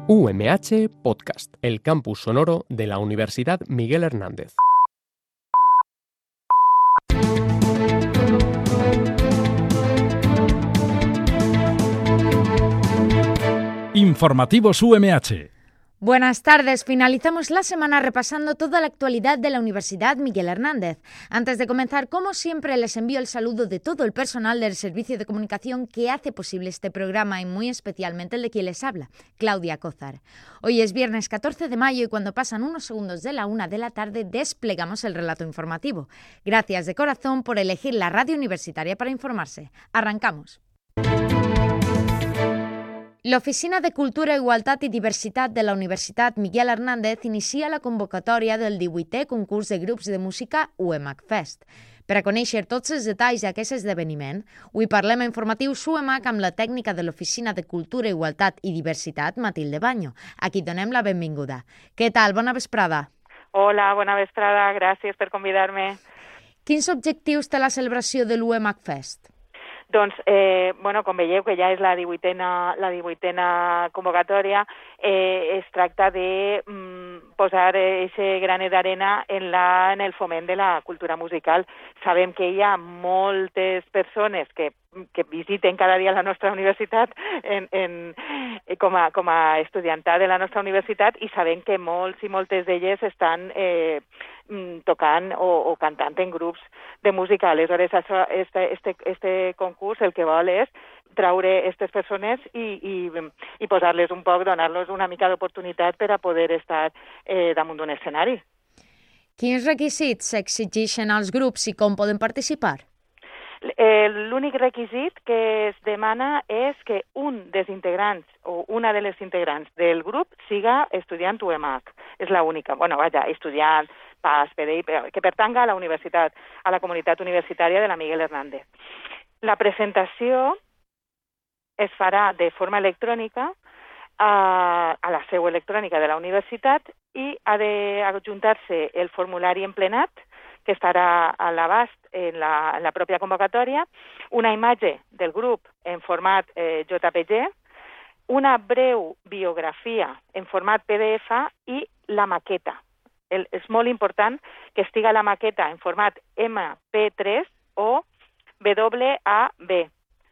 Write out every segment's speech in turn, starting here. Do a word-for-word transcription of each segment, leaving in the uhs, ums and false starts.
U M H Podcast, el campus sonoro de la Universidad Miguel Hernández. Informativos U M H. Buenas tardes. Finalizamos la semana repasando toda la actualidad de la Universidad Miguel Hernández. Antes de comenzar, como siempre, les envío el saludo de todo el personal del Servicio de Comunicación que hace posible este programa y muy especialmente el de quien les habla, Claudia Cózar. Hoy es viernes catorce de mayo y cuando pasan unos segundos de la una de la tarde desplegamos el relato informativo. Gracias de corazón por elegir la radio universitaria para informarse. Arrancamos. L'Oficina de Cultura, Igualtat i Diversitat de la Universitat Miguel Hernández inicia la convocatòria del divuitè concurs de grups de música U M H Fest. Per a conèixer tots els detalls d'aquest esdeveniment, avui parlem a Informatius U M H amb la tècnica de l'Oficina de Cultura, Igualtat i Diversitat, Matilde Baño, a qui donem la benvinguda. Què tal? Bona vesprada. Hola, bona vesprada. Gràcies per convidar-me. Quins objectius té la celebració de l'U M H Fest? Doncs, eh, bueno, com veieu que ja és la divuitena, la divuitena convocatòria, eh, es tracta de mm, posar aquest granet d'arena en, la, en el foment de la cultura musical. Sabem que hi ha moltes persones que, que visiten cada dia la nostra universitat en, en, com, a, com a estudiantat de la nostra universitat i sabem que molts i moltes d'elles estan eh, tocant o, o cantant en grups de música. Aleshores, això, este, este, este concurs el que vol és traure aquestes persones i, i, i posar-les un poc, donar-los una mica d'oportunitat per a poder estar eh, damunt d'un escenari. Quins requisits s'exigeixen als grups i com poden participar? L'únic requisit que es demana és que un dels integrants o una de les integrants del grup siga estudiant U M H. És l'única. Bueno, vaja, estudiant, pas, P D I, que pertanga a la universitat, a la comunitat universitària de la Miguel Hernández. La presentació es farà de forma electrònica a, a la seu electrònica de la universitat i ha d'adjuntar-se el formulari emplenat, que estarà a l'abast en la, en la pròpia convocatòria, una imatge del grup en format eh, J P G, una breu biografia en format P D F i la maqueta. El, és molt important que estiga la maqueta en format M P tres o W A B.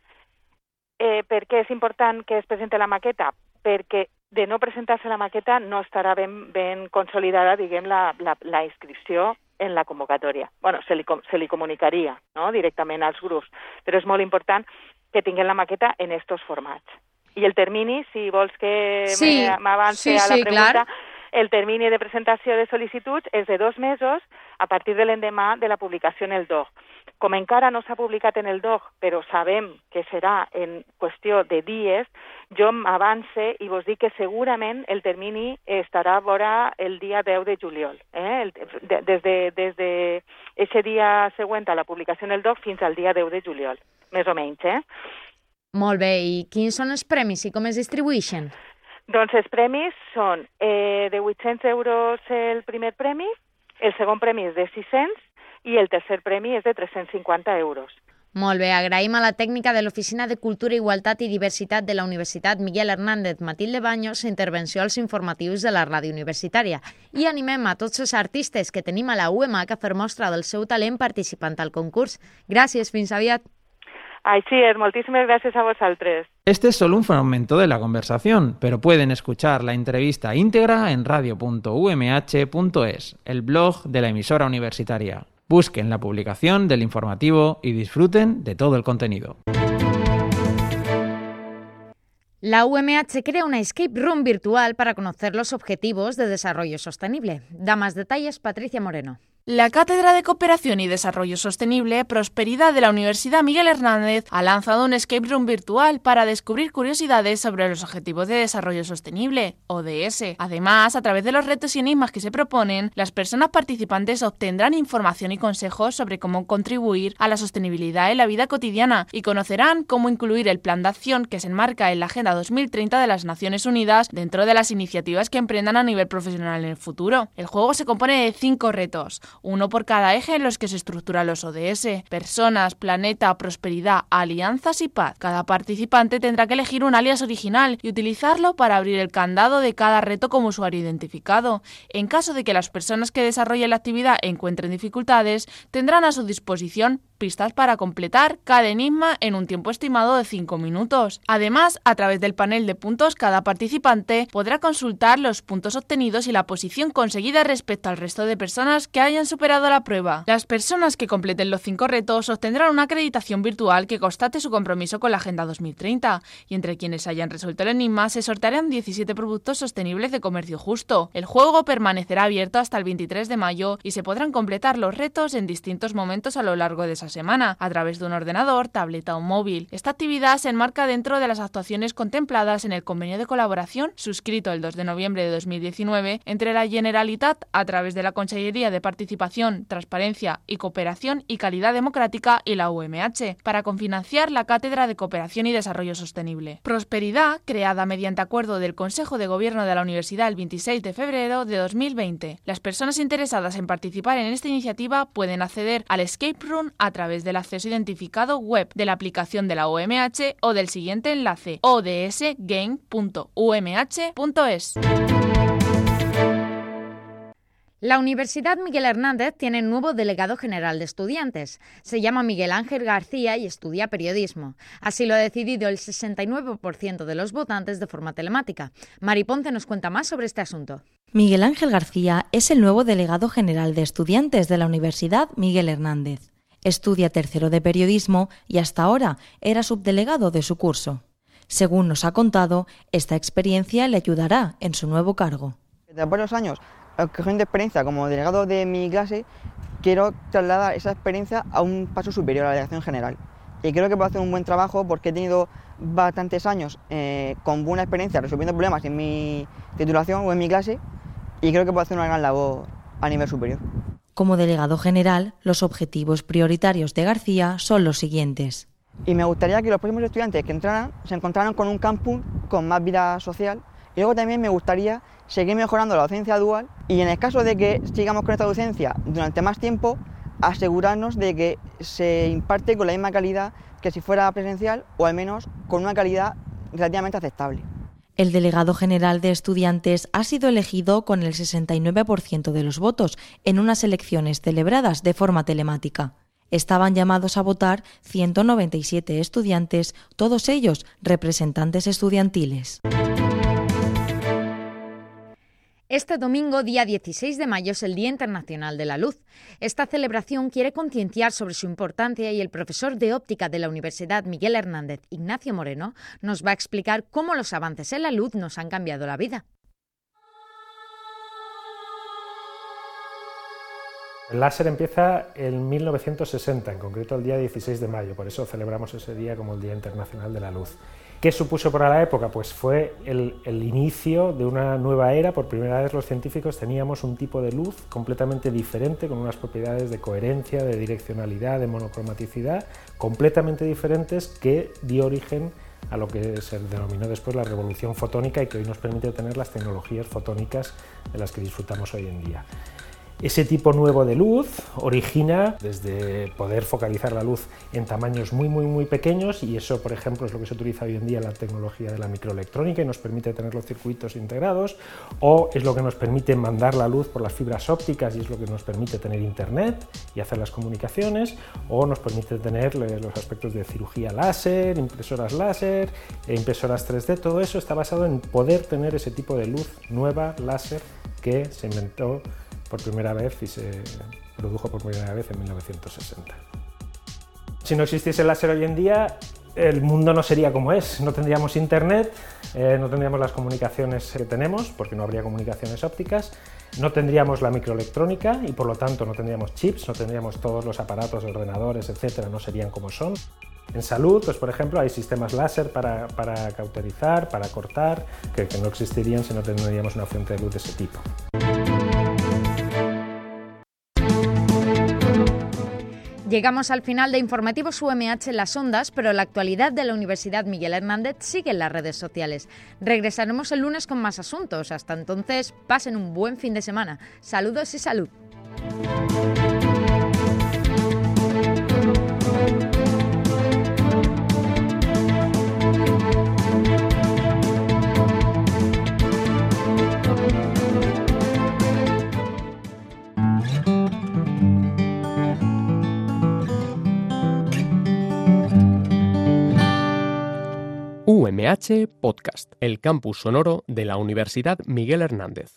Eh, per què és important que es presenti la maqueta? Perquè de no presentar-se la maqueta no estarà ben, ben consolidada, diguem, la, la, la inscripció en la convocatòria. Bueno, se li, se li comunicaria, no?, directament als grups, però és molt important que tinguin la maqueta en estos formats. I el termini, si vols que sí, m'avance sí, a la sí, pregunta, clar. El termini de presentació de sol·licituds és de dos mesos a partir de l'endemà de la publicació en el D O G. Com encara no s'ha publicat en el D O G, però sabem que serà en qüestió de dies, jo m'avance i vos dic que segurament el termini estarà a vora el dia deu de juliol. Eh? El, de, des de des de ese dia següent a la publicació en el D O G fins al dia deu de juliol, més o menys. Eh? Molt bé, i quins són els premis i com es distribueixen? Doncs els premis són eh, de vuit-cents euros el primer premi, el segon premi és de sis-cents i el tercer premi és de tres-cents cinquanta euros. Molt bé, agraïm a la tècnica de l'Oficina de Cultura, Igualtat i Diversitat de la Universitat Miguel Hernández, Matilde Baño, la intervenció als informatius de la ràdio universitària. I animem a tots els artistes que tenim a la U M H a fer mostra del seu talent participant al concurs. Gràcies, fins aviat. Així es, moltíssimes gràcies a vosaltres. Este es solo un fragmento de la conversación, pero pueden escuchar la entrevista íntegra en radio punto u m h punto es, el blog de la emisora universitaria. Busquen la publicación del informativo y disfruten de todo el contenido. La U M H crea una escape room virtual para conocer los objetivos de desarrollo sostenible. Da más detalles Patricia Moreno. La Cátedra de Cooperación y Desarrollo Sostenible, Prosperidad de la Universidad Miguel Hernández ha lanzado un escape room virtual para descubrir curiosidades sobre los Objetivos de Desarrollo Sostenible, O D S. Además, a través de los retos y enigmas que se proponen, las personas participantes obtendrán información y consejos sobre cómo contribuir a la sostenibilidad en la vida cotidiana y conocerán cómo incluir el plan de acción que se enmarca en la Agenda dos mil treinta de las Naciones Unidas dentro de las iniciativas que emprendan a nivel profesional en el futuro. El juego se compone de cinco retos. uno por cada eje en los que se estructuran los O D S: personas, planeta, prosperidad, alianzas y paz. Cada participante tendrá que elegir un alias original y utilizarlo para abrir el candado de cada reto como usuario identificado. En caso de que las personas que desarrollen la actividad encuentren dificultades, tendrán a su disposición pistas para completar cada enigma en un tiempo estimado de cinco minutos. Además, a través del panel de puntos, cada participante podrá consultar los puntos obtenidos y la posición conseguida respecto al resto de personas que hayan superado la prueba. Las personas que completen los cinco retos obtendrán una acreditación virtual que constate su compromiso con la Agenda dos mil treinta, y entre quienes hayan resuelto el enigma se sortearán diecisiete productos sostenibles de comercio justo. El juego permanecerá abierto hasta el veintitrés de mayo y se podrán completar los retos en distintos momentos a lo largo de esa semana, a través de un ordenador, tableta o móvil. Esta actividad se enmarca dentro de las actuaciones contempladas en el convenio de colaboración suscrito el dos de noviembre de dos mil diecinueve entre la Generalitat, a través de la Consellería de Participación, Transparencia y Cooperación y Calidad Democrática, y la U M H, para confinanciar la Cátedra de Cooperación y Desarrollo Sostenible. Prosperidad, creada mediante acuerdo del Consejo de Gobierno de la Universidad el veintiséis de febrero de dos mil veinte. Las personas interesadas en participar en esta iniciativa pueden acceder al Escape Room a través del acceso identificado web de la aplicación de la U M H o del siguiente enlace: o d s game punto u m h punto es. La Universidad Miguel Hernández tiene nuevo delegado general de estudiantes. Se llama Miguel Ángel García y estudia periodismo. Así lo ha decidido el sesenta y nueve por ciento de los votantes de forma telemática. Mari Ponce nos cuenta más sobre este asunto. Miguel Ángel García es el nuevo delegado general de estudiantes de la Universidad Miguel Hernández. Estudia tercero de periodismo y hasta ahora era subdelegado de su curso. Según nos ha contado, esta experiencia le ayudará en su nuevo cargo. Después de los años cogiendo experiencia como delegado de mi clase, quiero trasladar esa experiencia a un paso superior a la delegación general. Y creo que puedo hacer un buen trabajo porque he tenido bastantes años eh, con buena experiencia resolviendo problemas en mi titulación o en mi clase, y creo que puedo hacer una gran labor a nivel superior. Como delegado general, los objetivos prioritarios de García son los siguientes. Y me gustaría que los próximos estudiantes que entraran se encontraran con un campus con más vida social. Y luego también me gustaría seguir mejorando la docencia dual y, en el caso de que sigamos con esta docencia durante más tiempo, asegurarnos de que se imparte con la misma calidad que si fuera presencial, o al menos con una calidad relativamente aceptable. El delegado general de estudiantes ha sido elegido con el sesenta y nueve por ciento de los votos en unas elecciones celebradas de forma telemática. Estaban llamados a votar ciento noventa y siete estudiantes, todos ellos representantes estudiantiles. Este domingo, día dieciséis de mayo, es el Día Internacional de la Luz. Esta celebración quiere concienciar sobre su importancia y el profesor de óptica de la Universidad Miguel Hernández, Ignacio Moreno, nos va a explicar cómo los avances en la luz nos han cambiado la vida. El láser empieza en mil novecientos sesenta, en concreto el día dieciséis de mayo, por eso celebramos ese día como el Día Internacional de la Luz. ¿Qué supuso para la época? Pues fue el, el inicio de una nueva era. Por primera vez los científicos teníamos un tipo de luz completamente diferente, con unas propiedades de coherencia, de direccionalidad, de monocromaticidad, completamente diferentes, que dio origen a lo que se denominó después la revolución fotónica y que hoy nos permite tener las tecnologías fotónicas de las que disfrutamos hoy en día. Ese tipo nuevo de luz origina desde poder focalizar la luz en tamaños muy muy muy pequeños, y eso, por ejemplo, es lo que se utiliza hoy en día en la tecnología de la microelectrónica y nos permite tener los circuitos integrados, o es lo que nos permite mandar la luz por las fibras ópticas y es lo que nos permite tener internet y hacer las comunicaciones, o nos permite tener los aspectos de cirugía láser, impresoras láser, impresoras tres D. Todo eso está basado en poder tener ese tipo de luz nueva láser que se inventó por primera vez y se produjo por primera vez en mil novecientos sesenta. Si no existiese el láser hoy en día, el mundo no sería como es. No tendríamos internet, eh, no tendríamos las comunicaciones que tenemos, porque no habría comunicaciones ópticas, no tendríamos la microelectrónica y por lo tanto no tendríamos chips, no tendríamos todos los aparatos, ordenadores, etcétera, no serían como son. En salud, pues por ejemplo, hay sistemas láser para, para cauterizar, para cortar, que, que no existirían si no tendríamos una fuente de luz de ese tipo. Llegamos al final de Informativos U M H en las ondas, pero la actualidad de la Universidad Miguel Hernández sigue en las redes sociales. Regresaremos el lunes con más asuntos. Hasta entonces, pasen un buen fin de semana. Saludos y salud. U M H Podcast, el campus sonoro de la Universidad Miguel Hernández.